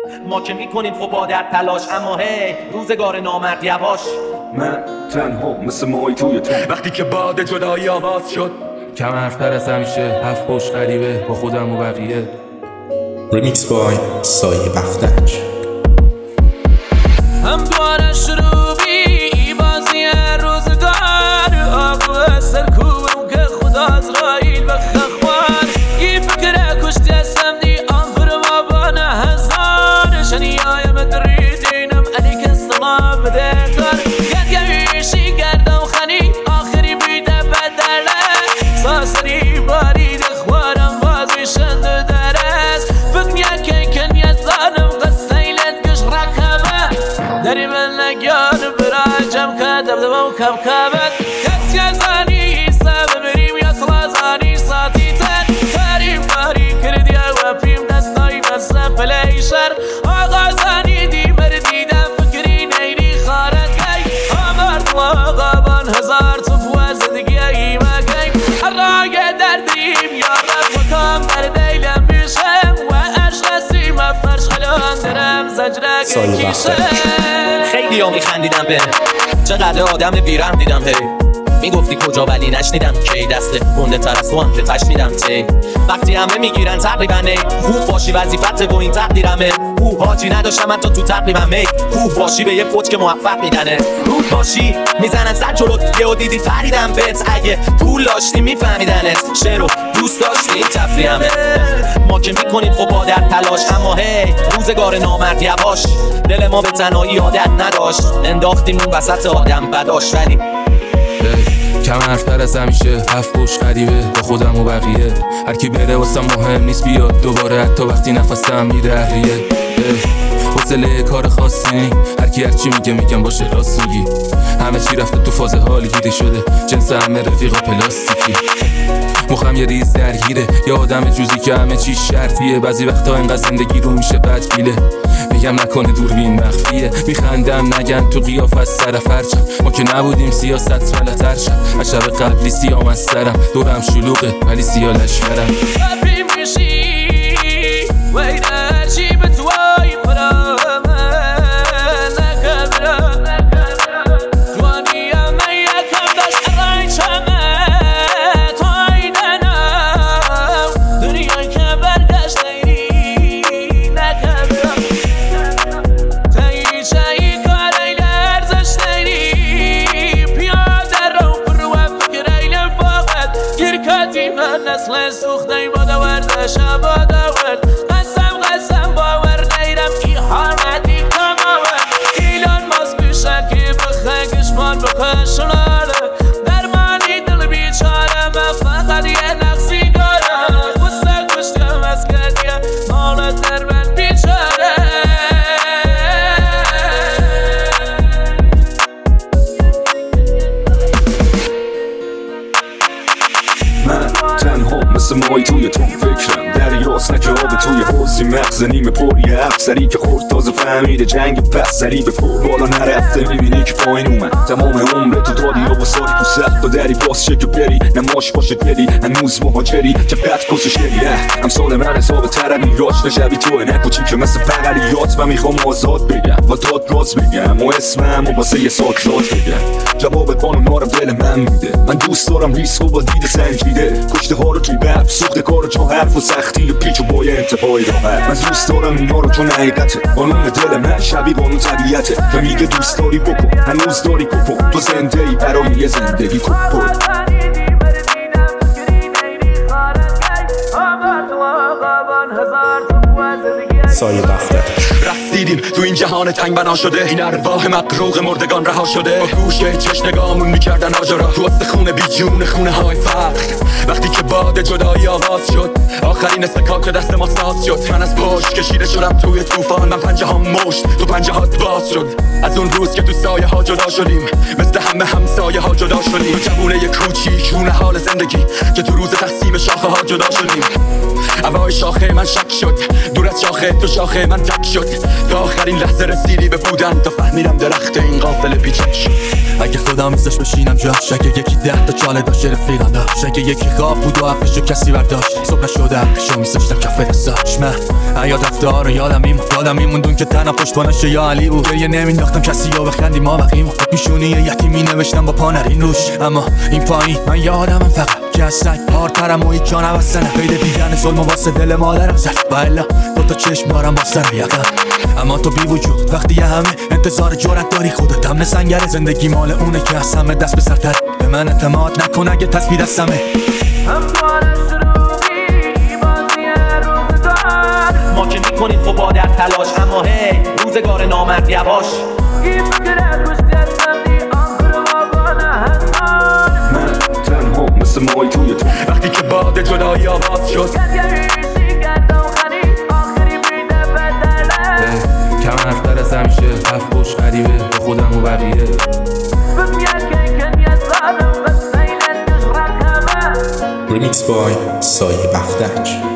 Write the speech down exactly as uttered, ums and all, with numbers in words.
ما که میکنیم خب با در تلاش، اما هی روزگار نامرد یواش. من تنها مثل مای توی تو، وقتی که باد جدایی آواز شد، کم حرفتر از همیشه، هفت پشت غریبه با خودم و بقیه. ریمیکس بای سایه بختک. هم دوار شروعی بازی روزگار، آقا سرکوبم که خدا ازرائیل بخخوار. این فکر کشتی هستم دی آنفر ما بانه هزار، شنیای مدریدینم علی که سلام بده کار. گرگویشی گردم خانی آخری بیده بدله، ساسری بارید خوارم بازی شند درست. فکنیا که کنیت زانم قصیلت گش رکبه، داری من نگیان براجم که دبدبه و کم کبت. کسی زانی سب بریم یا سلازانی ساتی تن، تاریم باری کردی و پیم دستای بسه پلیشر. آقا زانی دی مردیدم فکری نیری خارد گی، آمرد آقا بان هزار تفوه زدگی ایمه گی. رای دردیم یا رب مکام در دیلم بیشم، و اشرسی مفرش خلان درم زجرک کیشم. خیلی ها میخندیدم به چقدر آدم بیرم دیدم. هی میگفتی کجا ولی نشنیدم کی، دست گنده تر از تو هم که تشنیدم تی. وقتی همه میگیرن تقریبا ای خوب باشی وظیفت با این تقدیرمه. او حاجی نداشتم حتی تو تقریبا می خوب باشی به یه پوچ که موفق میدنه. رود باشی میزنن سر جلوت یهو دیدی فریدم بهت، اگه پول داشتی میفهمیدنت. شعر رو دوست داشتی این تفریحمه. ما که میکنیم خب با در تلاش، اما هی روزگار نامرد یواش. دل ما به تنهایی عادت نداشت، انداختیم اون وسط آدم بداش. ولی کم حرفتر از همیشه، هفت پشت غریبه با خودم و بقیه. هر کی بره واسم مهم نیست بیاد دوباره، حتی وقتی نفسم میره اهریه. حوصله کار خاصی نی، هر کی هر چی میگه میگم باشه راست میگی. همه چی رفته تو فاز حالی گیری شده، جنس همه رفیقا پلاستیکی. مخم یه ریز درگیره، یه آدم جوزی که همه چی شرطیه. بعضی وقتا اینقدر زندگی رو میشه بدگیله، میگم نکنه دوربین مخفیه. میخندم نگن تو قیافه از سر فرچم، ما که نبودیم سیاست بلتر شد. از شب قبلی سیام از سرم، دورم شلوغه ولی سیا لشکرم. تبریم میشی وی درچی به توی پرامه نکبرم. جوانی همه یکم داشت رنگ چمه توی دنم، دنیای که برگشت نیری نکبرم. تایی چایی کاری لرزش نیری، پیاده رو برو و فکر ایلم فاقد. گرکتی من نسل سوخته با دوردش با دورد. قسم قسم باور نیرم ای حامدی کم آورد. ایلان ماز بیشه که بخه گشمان بخشناله. درمانی دل بیچاره من فقط یه نقصی دارم. خسته کشتیم از کردیم مالت در من بیچاره. من تنها مثل مای توی تو، فکرم دریاست نه که آب توی حوضی. مغز نیمه پر یه افسری که خورد تازه فهمیده جنگ پس سری به فور بالا نرفته. میبینی که پایین اومد تمام عمرت تو دادی و بساری تو سخت و دری باز شه که بری. نماش باشه دلی هنوز مهاجری که بد کسشگری. امثال من حساب ترقی یاش نشبی توه، نکوچی که مثل فقریات. و میخوام آزاد بگم و داد راز بگم و اسمم و واسه یه ساک زاد بگم. جواب قانونا رو دل من میده، من دوست دارم ریسک و با دید سنجیده. کشته ها رو توی بف سوخته کار جا حرف و سختی و پیچ و بای انتباهی راحت. من دوست دارم اینا رو چون حقیقته، قانون دل من شبیه قانون طبیعته که میگه دوست داری بکن هنوز داری کپو. تو زنده ای برای یه زندگی کپو. سایه بختک. رسیدیم تو این جهان تنگ بنا شده، این ارواح مقروق مردگان رها شده. با گوشه چش نگامون میکردن آجرا، تو وسط خونه بی جون خونه های فقر. وقتی که باد جدایی آواز شد، آخرین استکاک دست ما ساز شد. من از پشت کشیده شدم توی طوفان، من پنجه ها مشت تو پنجه هات باز شد. از اون روز که تو سایه ها جدا شدیم، مثل همه همسایه ها جدا شدیم. تو جوونه ی کوچیک حال زندگی که تو روز تقسیم شاخه ها جدا شدیم. هوای شاخه من شک شد، دور از شاخه تو شاخه من تک شد. تا آخرین لحظه رسیدی به بودن، تا فهمیدم درخت این قافله بیچک شد. اگه خدا میذاش بشینم جاش، اگه یکی ده تا چاله داشت رفیقم داشت، اگه یکی خواب بود و حقشو کسی برداشت، صبح شده حقشو میذاشتم کف دستاش. من حیات رفتار رو یادم میمون یادم میموندون که تنها پشتوانش یا علی بود. گریه نمینداختم کسی یا بخندی ما بقیمون، میشونی یتیمی نوشتم با پا نرین روش. اما این پایین من یادمم فقط که از سنگ پارترم و هیچ جانم از سنه قید دیدن ظلم واسه دل مادرم زد و الا دوتا چشم دارم با سر یقم. اما تو بی وجود وقتی یه همه انتظار جرأت داری، خودت هم سنگره، زندگی مال اونه که از همه دست به سرتر. به من اعتماد نکن اگه تصویر دستمه. ما که میکنیم خب با در تلاش، اما هی روزگار نامرد یواش. من تنها مثل مای توی تو، وقتی که باد جدایی آواز شد کم حرفتر از همیشه، هفت خوش غریبه با خودم و بقیه. Remix by سایه بختک.